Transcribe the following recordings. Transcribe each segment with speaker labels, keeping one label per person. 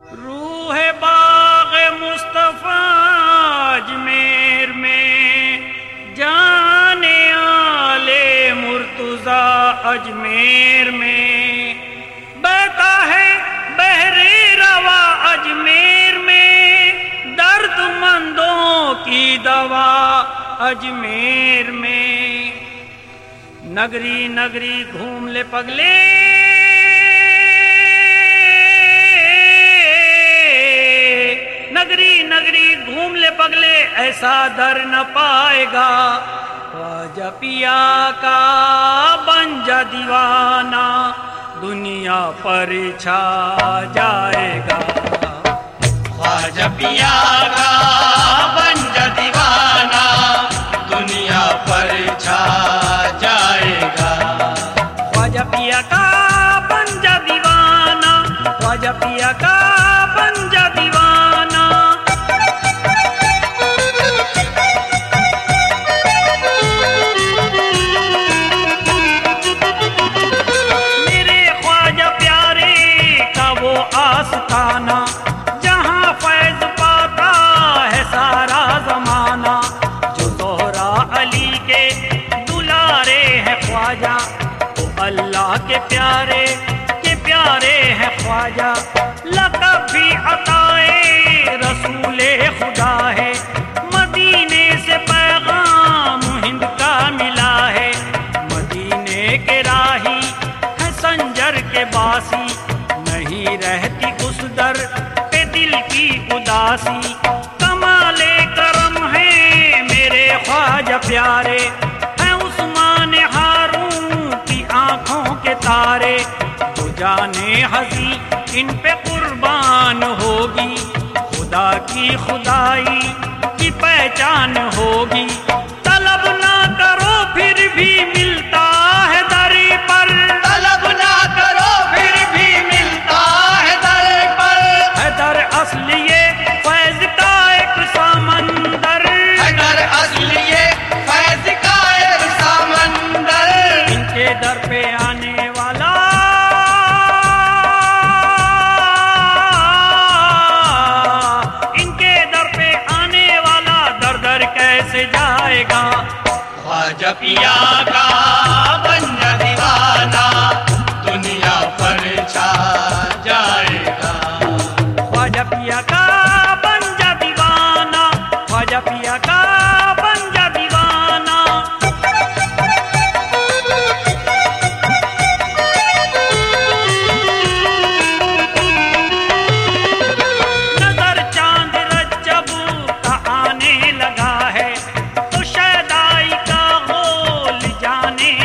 Speaker 1: रूह बाग़ मुस्तफ़ा अजमेर में, जाने आले मुर्तज़ा अजमेर में, बहता है बहरे रवा अजमेर में, दर्दमंदों की दवा अजमेर में। नगरी नगरी घूम ले पगले, नगरी नगरी घूम ले पगले, ऐसा दर न पाएगा। ख्वाजा पिया का बन जा दीवाना, दुनिया पर छा जाएगा।
Speaker 2: ख्वाजा पिया का बन जा दीवाना, दुनिया पर छा जाएगा।
Speaker 1: ख्वाजा पिया का बन जा दीवाना, ख्वाजा पिया का बन जा दीवाना। मेरे ख्वाजा प्यारे का वो आस्ताना, जहाँ फैज पाता है सारा जमाना। जो ज़ोहरा अली के दुलारे है ख्वाजा, वो अल्लाह के प्यारे है ख्वाजा। लक़ब भी अताए रसूले खुदा है, मदीने से पैगाम हिंद का मिला है। मदीने के राही है संजर के बासी, नहीं रहती उस दर पे दिल की उदासी। कमाले करम है मेरे ख्वाजा प्यारे, है उस्मान हारून की आंखों के तारे। तो जाने हसी इन पे कुर्बान होगी, खुदा की खुदाई की पहचान होगी। तलब ना करो फिर भी मिलता है दर पर,
Speaker 2: तलब ना करो फिर भी मिलता है दर पर।
Speaker 1: है दर असली ये फैज का एक समंदर,
Speaker 2: है दर असली ये फैज का एक समंदर।
Speaker 1: इनके दर पे आने वाला, इनके दर पे आने वाला दर दर कैसे जाएगा।
Speaker 2: ख्वाजा पिया का बन जा दीवाना, दुनिया पर छा जाएगा।
Speaker 1: ख्वाजा पिया का बन जा दीवाना, ख्वाजा पिया का बन जा दीवाना। नजर चांद रज्जब का आने लगा है, तो शैदाई का गोल जाने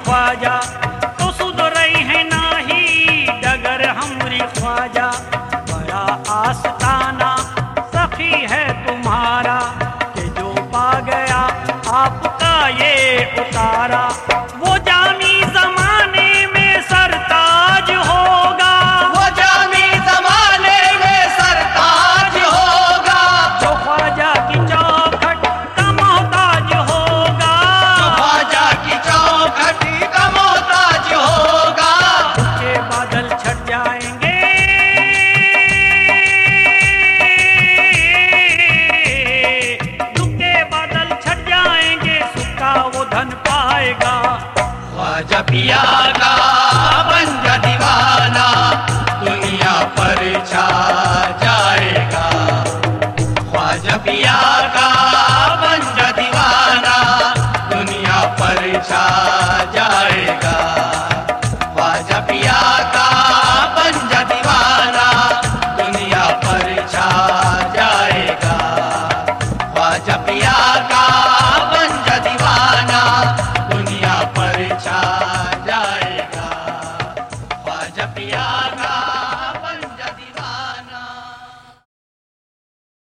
Speaker 1: ख्वाजा तो सुधरई है नाही डगर हमरी ख्वाजा। बड़ा आस्ताना सखी है तुम्हारा कि जो पा गया आपका ये उतारा। वो जामी जमाने में सरताज होगा,
Speaker 2: वो जामी जमाने में सरताज होगा।
Speaker 1: जो ख्वाजा की चौखट का मोहताज होगा,
Speaker 2: जो ख्वाजा की चौखट का मोहताज होगा।
Speaker 1: उसके बादल छट जाएंगे, दुख के बादल छट जाएंगे, सुख का वो धन पाएगा।
Speaker 2: ख्वाजा पिया का बन जा दीवाना, दुनिया पर छा जाएगा। ख्वाजा पिया का बन जा दीवाना, दुनिया पर छा जाएगा। ख्वाजा पिया का बन जा दीवाना, दुनिया पर छा जाएगा। ख्वाजा पिया का